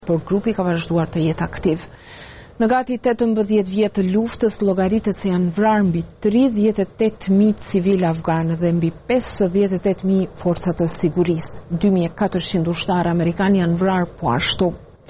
por grupi ka vazhduar të jetë aktiv. Në gati 18 vjet të luftës, llogaritet se janë vrarë mbi 38.000 civil afganë dhe mbi 58.000 forcat të sigurisë. 2.400 ushtarë amerikanë janë vrarë po ashtu.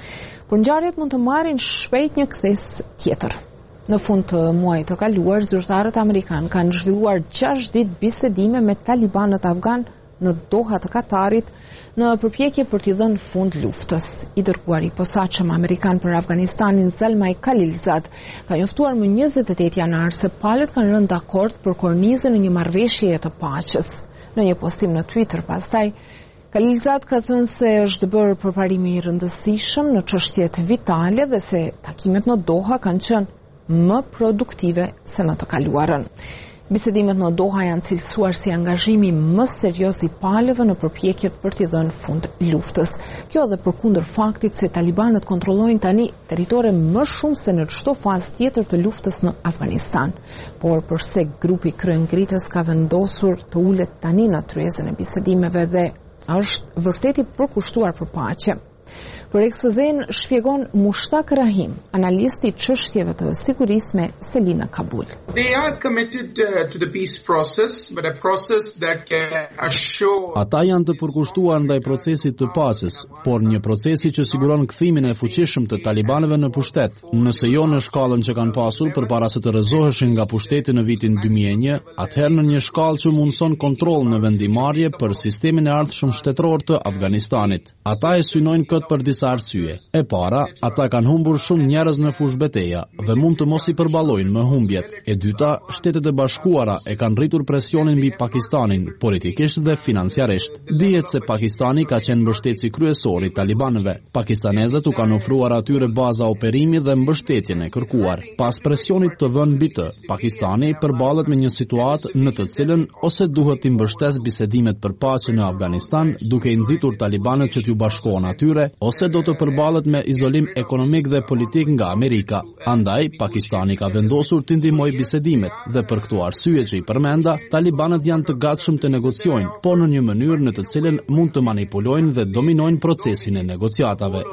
Por ngjarjet mund të marrin shpejt një kthes tjetër. Në fund të muajit të kaluar, zyrtarët amerikanë kanë zhvilluar 6 ditë bisedime me talibanët afgan në Doha të Katarit në përpjekje për t'i dhënë fund luftës. I dërguari i posaçëm amerikan për Afganistanin Zalmay Khalilzad ka njoftuar më 28 janar se palët kanë rënë dakord për kornizën e një marrëveshjeje të paqes. Në një postim në Twitter pastaj, Khalilzad ka thënë se është bërë përparim i rëndësishëm në çështjet vitale dhe se takimet në Doha kanë qenë më produktive se në të kaluarën. Bisedimet në Doha janë cilësuar si angazhimi më serioz i palëve në përpjekjet për t'i dhënë fund luftës. Kjo edhe përkundër faktit se talibanët kontrollojnë tani territore më shumë se në çdo fazë tjetër të luftës në Afganistan. Por përse grupi kryengritës ka vendosur të ulet tani në tryezën e bisedimeve dhe është vërtet i përkushtuar për paqe. Për ekspozen shpjegon Mushtaq Rahim, analisti i çështjeve të sigurisë me Selina Kabul. They are committed to the peace process, but a process that can assure. Ata janë të përkushtuar ndaj procesit të paqes, por një procesi që siguron kthimin e fuqishëm të talibanëve në pushtet, nëse jo në shkallën që kanë pasur përpara se të rrëzoheshin nga pushteti në vitin 2001, atëherë në një shkallë që mundson kontroll në vendimarrje për sistemin e ardhshëm shtetëror të Afganistanit. Ata e synojnë këtë për disa arsye. E para, ata kanë humbur shumë njerëz në fushë beteja dhe mund të mos i përballojnë më humbjet. E dyta, Shtetet e Bashkuara e kanë rritur presionin mbi Pakistanin, politikisht dhe financiarisht. Dihet se Pakistani ka qenë mbështetësi kryesor i talibanëve. Pakistanezët u kanë ofruar atyre baza operimi dhe mbështetjen e kërkuar. Pas presionit të vënë mbi të, Pakistani përballet me një situatë në të cilën ose duhet të mbështesë bisedimet për paqe në Afganistan, duke i nxitur talibanët që t'ju bashkohen atyre, ose do të përballet me izolim ekonomik dhe politik nga Amerika. Andaj, Pakistani ka vendosur të ndihmojë bisedimet dhe për këto arsye që i përmenda, talibanët janë të gatshëm të negociojnë, por në një mënyrë në të cilën mund të manipulojnë dhe dominojnë procesin e negociatave.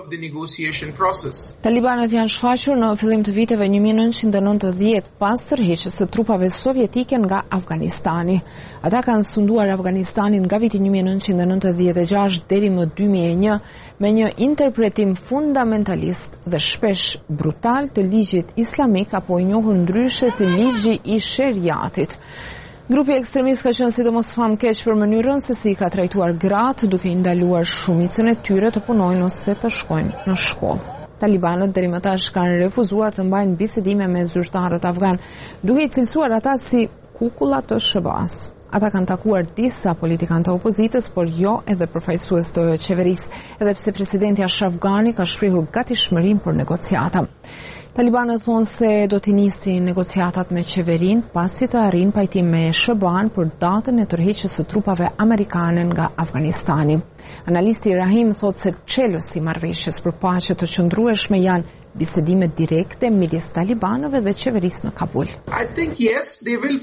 Talibanët janë shfaqur në fillim të viteve 1990 pas tërheqjes së trupave sovjetike nga Afganistani. Ata kanë sunduar Afganistanin nga viti 1996 deri më 2001 me një interpretim fundamentalist dhe shpesh brutal të ligjit islamik apo i njohur ndryshe si ligji i sheriatit. Grupi ekstremist ka qenë sidomos famkeq për mënyrën se si ka trajtuar gratë, duke i ndaluar shumicën e tyre të punojnë ose të shkojnë në shkollë. Talibanët deri më tash kanë refuzuar të mbajnë bisedime me zyrtarët afgan, duke i cilësuar ata si kukulla të SHBA-s. Ata kanë takuar disa politikanë të opozitës, por jo edhe përfaqësues të qeverisë, edhe pse presidenti Ashraf Ghani ka shprehur gatishmërinë për negociata. Talibanët thonë se do t'i nisin negociatat me qeverinë pasi të arrin pajtim me SHBA-n për datën e tërheqjes së trupave amerikane nga Afganistani. Analisti Rahim thotë se çelësi i marrëveshjes për paqe të qëndrueshme janë bisedime direkte midis talibanëve dhe qeverisë në Kabul. I think yes, they will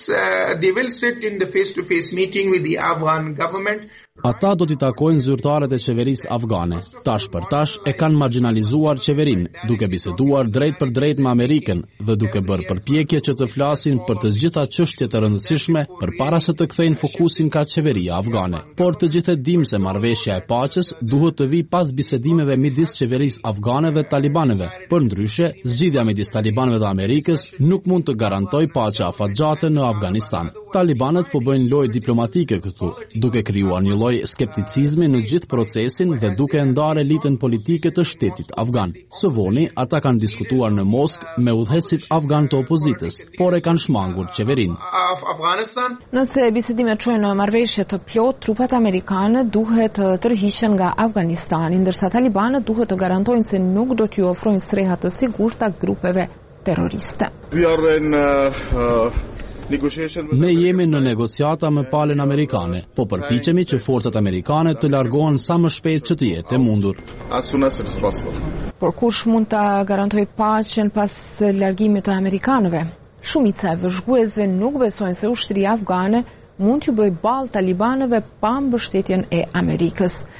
sit in the face-to-face meeting with the Afghan government. Ata do t'i takojnë zyrtarët e qeverisë afgane. Tash për tash e kanë marginalizuar qeverinë, duke biseduar drejt për drejt me Amerikën dhe duke bërë përpjekje që të flasin për të gjitha çështjet e rëndësishme përpara se të kthejnë fokusin ka qeveria afgane. Por të gjithë dimë se marrëveshja e paqes duhet të vijë pas bisedimeve midis qeverisë afgane dhe talibanëve. Përndryshe, zgjidhja midis talibanëve dhe Amerikës nuk mund të garantojë paqe afatgjate në Afganistan. Talibanët po bëjnë lojë diplomatike këtu, duke krijuar një lloj skepticizmi në gjithë procesin dhe duke ndarë elitën politike të shtetit afgan. Së voni, ata kanë diskutuar në Moskë me udhëheqësit afgan të opozitës, por e kanë shmangur qeverinë. Nëse bisedimet çojnë në marrëveshje të plot, trupat amerikane duhet të tërhiqen nga Afganistani, ndërsa talibanët duhet të garantojnë se nuk do t'ju ofrojnë streha të sigurta grupeve terroriste. Ne jemi në negociata me palën amerikane, po përpiqemi që forcat amerikane të largohen sa më shpejt që të jetë e mundur. Por kush mund ta garantojë paqen pas largimit të amerikanëve? Shumica e vëzhguesve nuk besojnë se ushtria afgane mund t'ju bëjë ballë talibanëve pa mbështetjen e Amerikës.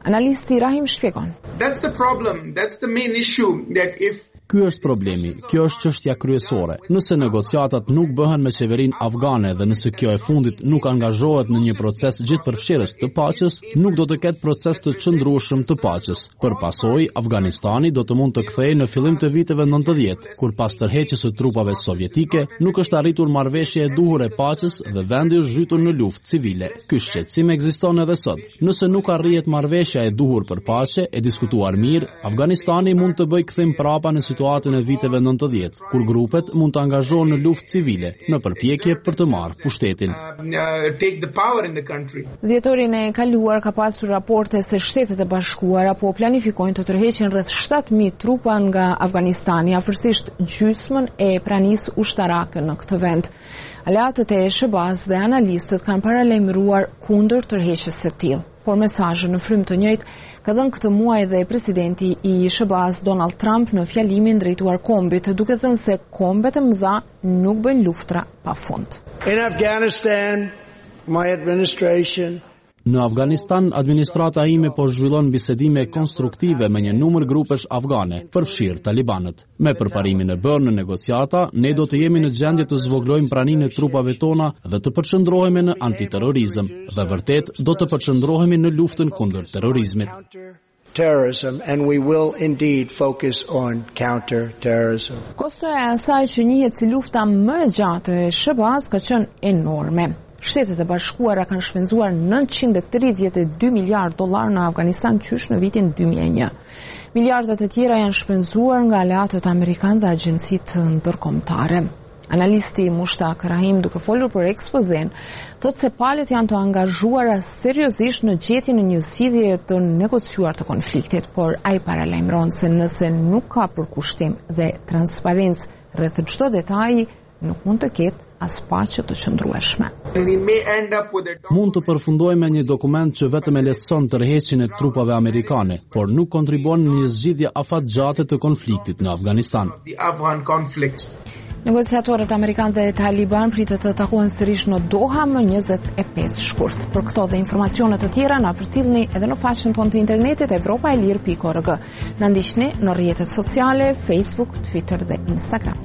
Analisti Rahim shpjegon. That's the problem. That's the main issue, that if Ky është problemi, kjo është çështja kryesore. Nëse negociatat nuk bëhen me qeverinë afgane dhe nëse kjo e fundit nuk angazhohet në një proces gjithëpërfshirës të paqes, nuk do të ketë proces të qëndrueshëm të paqes. Për pasojë, Afganistani do të mund të kthehej në fillim të viteve 90, kur pas tërheqjes së trupave sovjetike nuk është arritur marrëveshje e duhur e paqes dhe vendi është zhytur në luftë civile. Ky shqetësim ekziston edhe sot. Nëse nuk arrihet marrëveshja e duhur për paqe, e diskutuar mirë, Afganistani mund të bëjë kthim prapa në situatën e viteve 90, kur grupet mund të angazhohen në luftë civile në përpjekje për të marrë pushtetin. take the power in the country. Dhjetorin e kaluar ka pasur raporte se Shtetet e Bashkuara po planifikojnë të tërheqin rreth 7.000 trupa nga Afganistani, afërsisht gjysmën e pranisë ushtarake në këtë vend. Aleatët e Shebaz dhe analistët kanë paralajmëruar kundër tërheqjes së tillë, por mesazhin në frymë të njëjtë ka dhënë këtë muaj dhe presidenti i Shebaz Donald Trump në fjalimin drejtuar kombit, duke thënë se kombet e mëdha nuk bëjnë luftra pafund. In Afghanistan, my administration Në Afganistan, administrata ime po zhvillon bisedime konstruktive me një numër grupesh afgane, përfshirë talibanët. Me përparimin e bërë në negociata, ne do të jemi në gjendje të zvoglojmë praninë e trupave tona dhe të përqendrohemi në antiterrorizëm, dhe vërtet do të përqendrohemi në luftën kundër terrorizmit. terrorism, and we will indeed focus on counter-terrorism. Kostoja e asaj që njihet si lufta më e gjatë e Shebaz ka qenë enorme. Shtetet e Bashkuara kanë shpenzuar $932 miliard në Afganistan qysh në vitin 2001. Miliardet e tjera janë shpenzuar nga aleatët amerikanë dhe agjencitë ndërkombëtare. Analisti Mushtaq Rahim, duke folur për ekspozen, thotë se palët janë të angazhuara seriozisht në gjetjen e një zgjidhje të negociuar të konfliktit, por ai paralajmëron se nëse nuk ka përkushtim dhe transparencë rreth çdo detaji, nuk mund të ketë as paqe të qëndrueshme. Mund të përfundojmë me një dokument që vetëm e lehtëson tërheqjen e trupave amerikane, por nuk kontribuon në një zgjidhje afatgjate të konfliktit në Afganistan. Negociatorët amerikanë dhe Taliban pritet të takohen sërish në Doha më 25 shkurt. Për këto dhe informacione të tjera na përcjellni edhe në faqen tonë të internetit evropaelir.org. Na ndiqni në rrjetet sociale, Facebook, Twitter dhe Instagram.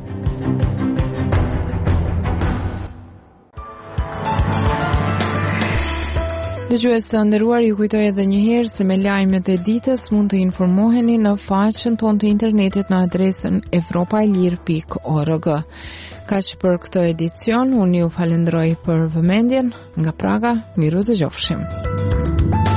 Dëgjues të nderuar, ju kujtoj edhe një herë se me lajmet e ditës mund të informoheni në faqen tonë të internetit në adresën evropaelir.org. Kaq për këtë edicion, unë ju falenderoj për vëmendjen. Nga Praga, miru dëgjofshim.